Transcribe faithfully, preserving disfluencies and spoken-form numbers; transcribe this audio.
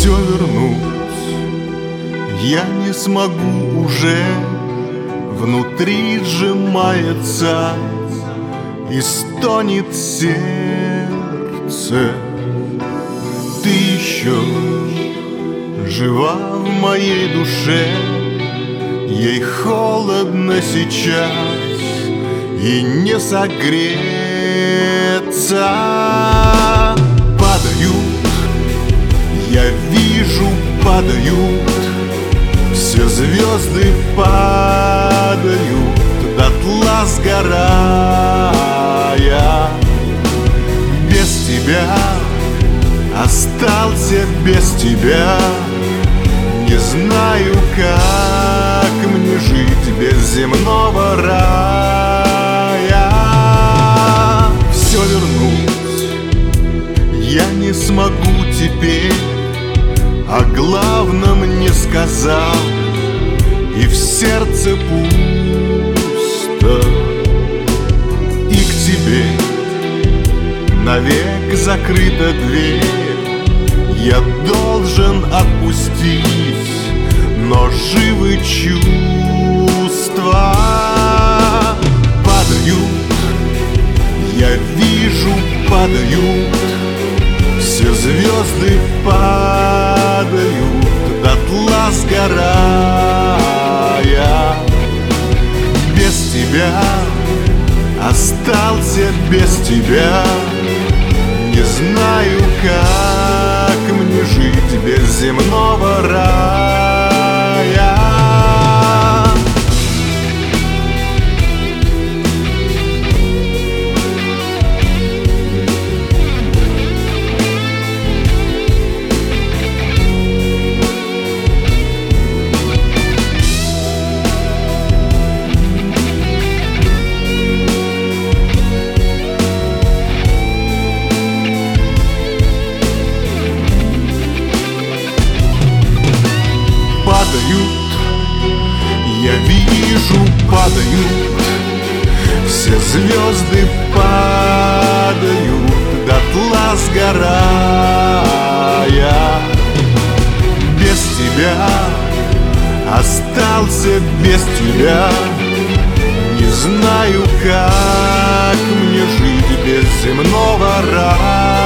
все вернуть я не смогу уже. Внутри сжимается и стонет сердце. Ты еще жива в моей душе, ей холодно сейчас и не согреться. Падают, я вижу, падают, все звезды падают, дотла сгорая. Без тебя остался, без тебя не знаю, как мне жить без земного рая. Все вернуть я не смогу теперь, о главном не сказал, и в сердце пусто. И к тебе навек закрыта дверь, я должен отпустить, но живы чувства. Падают, я вижу, падают, все звезды падают, дотла сгорая. Без тебя остался, без тебя не знаю, как мне жить без земного рая. Падают, я вижу, падают, все звезды падают, дотла сгорая. Без тебя остался, без тебя не знаю, как мне жить без земного рая.